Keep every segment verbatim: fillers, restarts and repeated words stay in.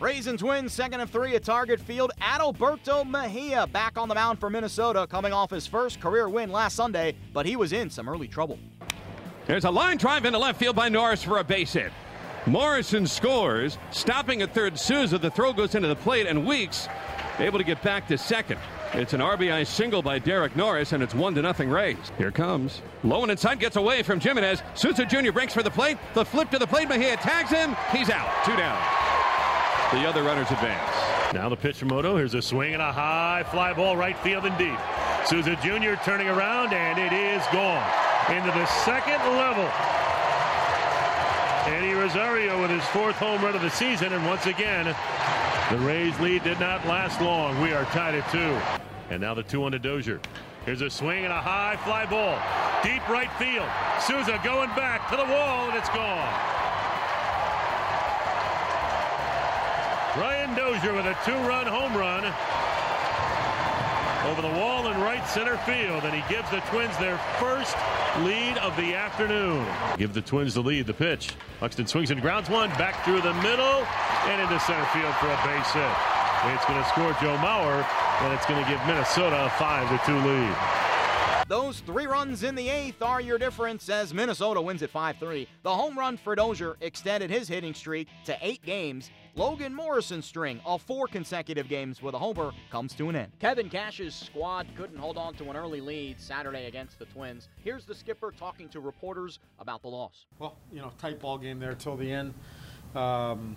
Raising Twins second of three at Target Field. Adalberto Mejia back on the mound for Minnesota, coming off his first career win last Sunday, but he was in some early trouble. There's a line drive into left field by Norris for a base hit. Morrison scores, stopping at third Souza. The throw goes into the plate, and Weeks able to get back to second. It's an R B I single by Derek Norris, and it's one to nothing Rays. Here comes. Low and inside, gets away from Jimenez. Souza Junior breaks for the plate. The flip to the plate. Mejia tags him. He's out. Two down. The other runners advance. Now the pitch from Odo. Here's a swing and a high fly ball right field and deep. Souza Junior turning around, and it is gone into the second level. Eddie Rosario with his fourth home run of the season, and once again, the Rays lead did not last long. We are tied at two. And now the two on to Dozier. Here's a swing and a high fly ball. Deep right field. Souza going back to the wall, and it's gone. Brian Dozier with a two-run home run over the wall in right center field, and he gives the Twins their first lead of the afternoon. Give the Twins the lead. The pitch. Buxton swings and grounds one back through the middle and into center field for a base hit. It's going to score Joe Mauer, and it's going to give Minnesota a five to two lead. Those three runs in the eighth are your difference as Minnesota wins at five three. The home run for Dozier extended his hitting streak to eight games. Logan Morrison's string of four consecutive games with a homer comes to an end. Kevin Cash's squad couldn't hold on to an early lead Saturday against the Twins. Here's the skipper talking to reporters about the loss. Well, you know, tight ball game there till the end. Um,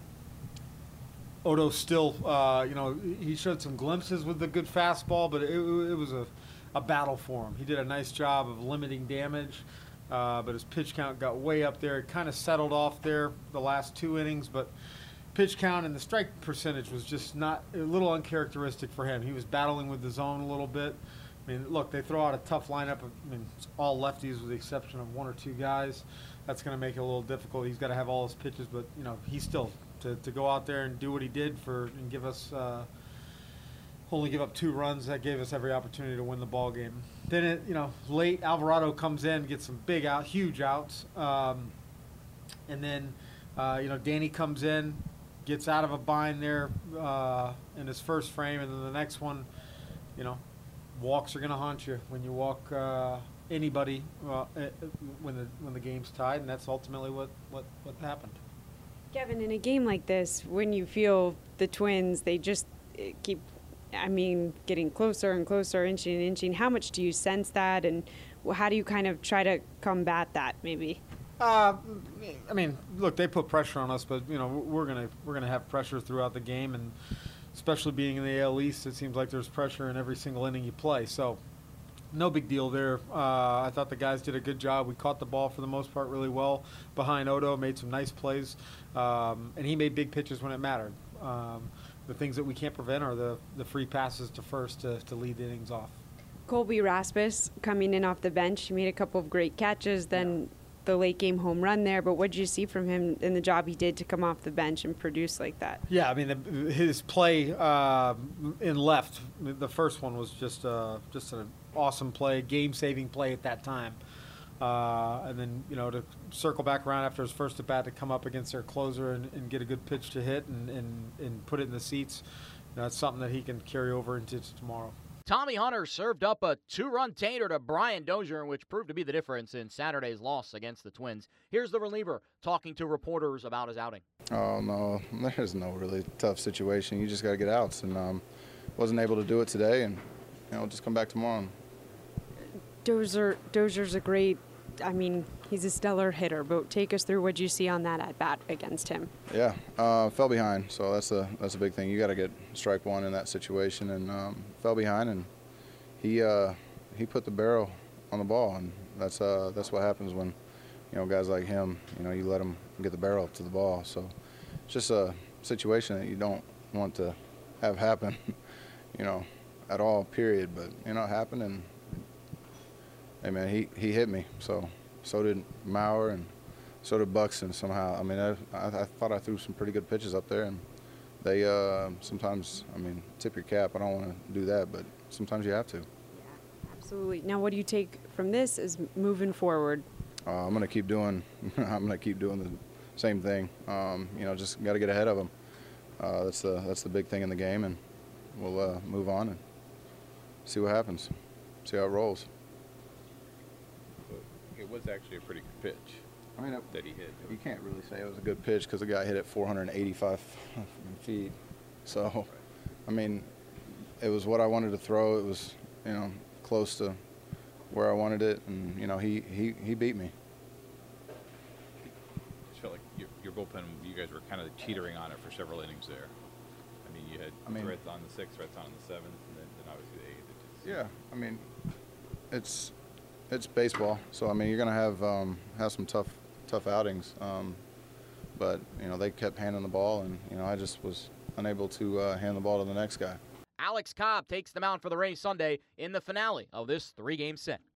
Odo still, uh, you know, he showed some glimpses with the good fastball, but it, it was a, a battle for him. He did a nice job of limiting damage, uh, but his pitch count got way up there. It kind of settled off there the last two innings, but pitch count and the strike percentage was just not a little uncharacteristic for him. He was battling with the zone a little bit. I mean, look, they throw out a tough lineup. I mean, it's all lefties with the exception of one or two guys. That's going to make it a little difficult. He's got to have all his pitches, but you know, he's still to, to go out there and do what he did for and give us uh, only give up two runs. That gave us every opportunity to win the ball game. Then it, you know, late Alvarado comes in, gets some big out, huge outs, um, and then uh, you know, Danny comes in, gets out of a bind there uh, in his first frame, and then the next one, you know, walks are going to haunt you when you walk uh, anybody uh, when the when the game's tied, and that's ultimately what, what, what happened. Kevin, in a game like this, when you feel the Twins, they just keep, I mean, getting closer and closer, inching and inching, how much do you sense that, and how do you kind of try to combat that maybe? Uh, I mean, look, they put pressure on us, but you know we're gonna we're gonna have pressure throughout the game, and especially being in the A L East, it seems like there's pressure in every single inning you play. So, no big deal there. Uh, I thought the guys did a good job. We caught the ball for the most part really well behind Odo, made some nice plays, um, and he made big pitches when it mattered. Um, the things that we can't prevent are the the free passes to first to, to lead the innings off. Colby Rasmus coming in off the bench, he made a couple of great catches. Then. Yeah. The late game home run there, but what did you see from him in the job he did to come off the bench and produce like that? Yeah, I mean the, his play uh, in left, the first one was just uh, just an awesome play, game-saving play at that time, uh, and then you know to circle back around after his first at bat to come up against their closer and, and get a good pitch to hit and, and, and put it in the seats. You know, that's something that he can carry over into tomorrow. Tommy Hunter served up a two-run tater to Brian Dozier, which proved to be the difference in Saturday's loss against the Twins. Here's the reliever talking to reporters about his outing. Oh, no, there's no really tough situation. You just got to get outs, and um, wasn't able to do it today, and you know, just come back tomorrow. Dozier, Dozier's a great, I mean, he's a stellar hitter, but take us through what you see on that at-bat against him. Yeah, uh, fell behind, so that's a that's a big thing. You got to get strike one in that situation, and um, fell behind, and he uh, he put the barrel on the ball, and that's uh, that's what happens when you know guys like him, you know, you let him get the barrel up to the ball. So it's just a situation that you don't want to have happen, you know, at all. Period. But you know, it happened, and hey man, he he hit me, so. So did Mauer, and so did Buxton somehow. I mean, I, I, I thought I threw some pretty good pitches up there, and they uh, sometimes, I mean, tip your cap. I don't want to do that, but sometimes you have to. Yeah, absolutely. Now, what do you take from this is moving forward? Uh, I'm going to keep doing. I'm going to keep doing the same thing. Um, you know, just got to get ahead of them. uh, that's the that's the big thing in the game, and we'll uh, move on and see what happens, see how it rolls. It was actually a pretty good pitch. I mean, it, that he hit. You can't really say it was a good pitch because the guy hit it four hundred eighty-five feet. So, right. I mean, it was what I wanted to throw. It was, you know, close to where I wanted it, and you know, he he he beat me. Just felt like your, your bullpen, you guys were kind of teetering on it for several innings there. I mean, you had I mean, threats on the sixth, threats on the seventh, and then, then obviously the eighth. Just, yeah, I mean, it's it's baseball, so I mean, you're gonna have um, have some tough tough outings, um, but you know, they kept handing the ball, and you know, I just was unable to uh, hand the ball to the next guy. Alex Cobb takes the mound for the Rays Sunday in the finale of this three-game set.